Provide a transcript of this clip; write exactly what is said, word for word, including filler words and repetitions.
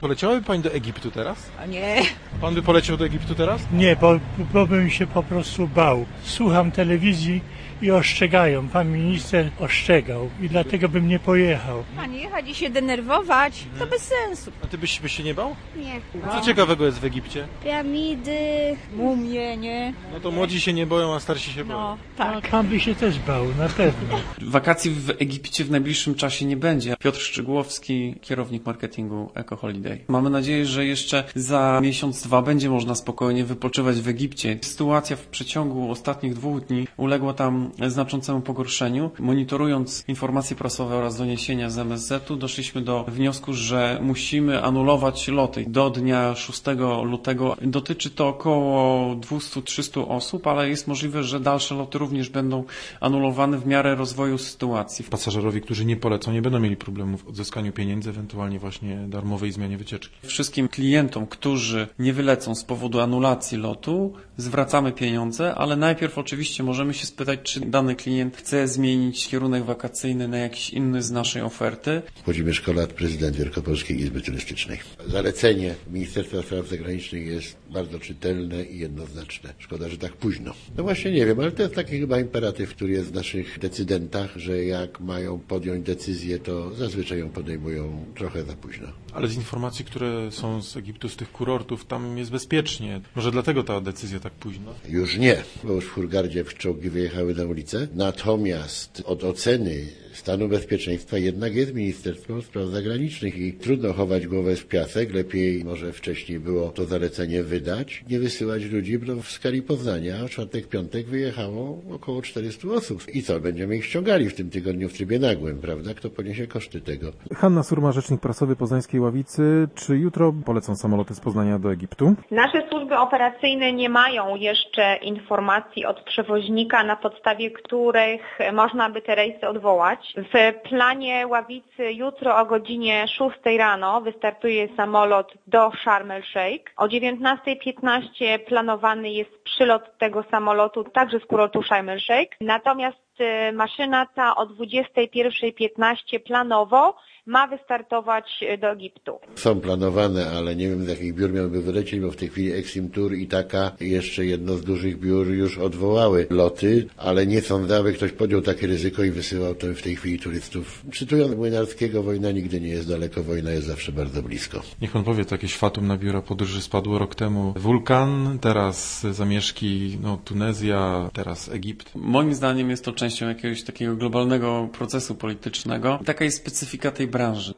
Poleciałaby pani do Egiptu teraz? A nie. Pan by poleciał do Egiptu teraz? Nie, bo, bo bym się po prostu bał. Słucham telewizji i ostrzegają. Pan minister ostrzegał i dlatego bym nie pojechał. A nie jechać i się denerwować, to bez sensu. A ty byś, byś się nie bał? Nie. Co ciekawego jest w Egipcie? Piramidy. Mumie, nie? No to młodzi się nie boją, a starsi się boją. No, A tak. pan by się też bał, na pewno. Wakacji w Egipcie w najbliższym czasie nie będzie. Piotr Szczygłowski, kierownik marketingu Eco Holiday. Mamy nadzieję, że jeszcze za miesiąc, dwa będzie można spokojnie wypoczywać w Egipcie. Sytuacja w przeciągu ostatnich dwóch dni uległa tam znaczącemu pogorszeniu. Monitorując informacje prasowe oraz doniesienia z M S Z u, doszliśmy do wniosku, że musimy anulować loty. Do dnia szóstego lutego dotyczy to około dwieście do trzystu osób, ale jest możliwe, że dalsze loty również będą anulowane w miarę rozwoju sytuacji. Pasażerowie, którzy nie polecą, nie będą mieli problemów w odzyskaniu pieniędzy, ewentualnie właśnie darmowej zmianie wycieczki. Wszystkim klientom, którzy nie wylecą z powodu anulacji lotu, zwracamy pieniądze, ale najpierw oczywiście możemy się spytać, czy dany klient chce zmienić kierunek wakacyjny na jakiś inny z naszej oferty. Włodzimierz Kolat, prezydent Wielkopolskiej Izby Turystycznej. Zalecenie Ministerstwa Spraw Zagranicznych jest bardzo czytelne i jednoznaczne. Szkoda, że tak późno. No właśnie nie wiem, ale to jest taki chyba imperatyw, który jest w naszych decydentach, że jak mają podjąć decyzję, to zazwyczaj ją podejmują trochę za późno. Ale z informacji, które są z Egiptu, z tych kurortów, tam jest bezpiecznie. Może dlatego ta decyzja tak późno? Już nie, bo już w Hurgardzie czołgi wyjechały na ulicę. Natomiast od oceny stanu bezpieczeństwa jednak jest Ministerstwo Spraw Zagranicznych i trudno chować głowę w piasek. Lepiej może wcześniej było to zalecenie wydać, nie wysyłać ludzi, bo w skali Poznania w czwartek, piątek wyjechało około czterysta osób. I co, będziemy ich ściągali w tym tygodniu w trybie nagłym, prawda? Kto poniesie koszty tego? Hanna Surma, rzecznik prasowy Poznańskiej Ławicy. Czy jutro polecą samoloty z Poznania do Egiptu? Nasze służby operacyjne nie mają jeszcze informacji od przewoźnika, na podstawie których można by te rejsy odwołać. W planie Ławicy jutro o godzinie szóstej rano wystartuje samolot do Sharm el-Sheikh. O dziewiętnasta piętnaście planowany jest przylot tego samolotu także z kurortu Sharm el-Sheikh. Natomiast maszyna ta o dwudziesta pierwsza piętnaście planowo ma wystartować do Egiptu. Są planowane, ale nie wiem z jakich biur miałyby wylecieć, bo w tej chwili Exim Tour i taka jeszcze jedno z dużych biur już odwołały loty, ale nie sądzę, aby ktoś podjął takie ryzyko i wysyłał to w tej chwili turystów. Cytując Młynarskiego, wojna nigdy nie jest daleko, wojna jest zawsze bardzo blisko. Niech pan powie, to jakieś fatum na biura podróży spadło rok temu. Wulkan, teraz zamieszki, no, Tunezja, teraz Egipt. Moim zdaniem jest to częścią jakiegoś takiego globalnego procesu politycznego. Taka jest specyfika tej branży.